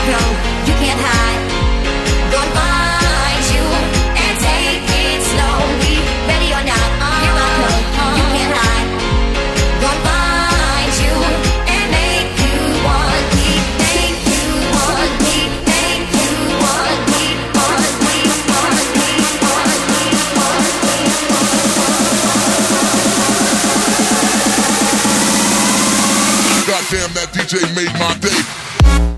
come, you can't hide. Gonna find you and take it slowly. Ready or not, here I come, you can't hide. Gonna find you and make you want me, make you want me, make you want me, want me, want me, want me, want me, Goddamn, that DJ made my day.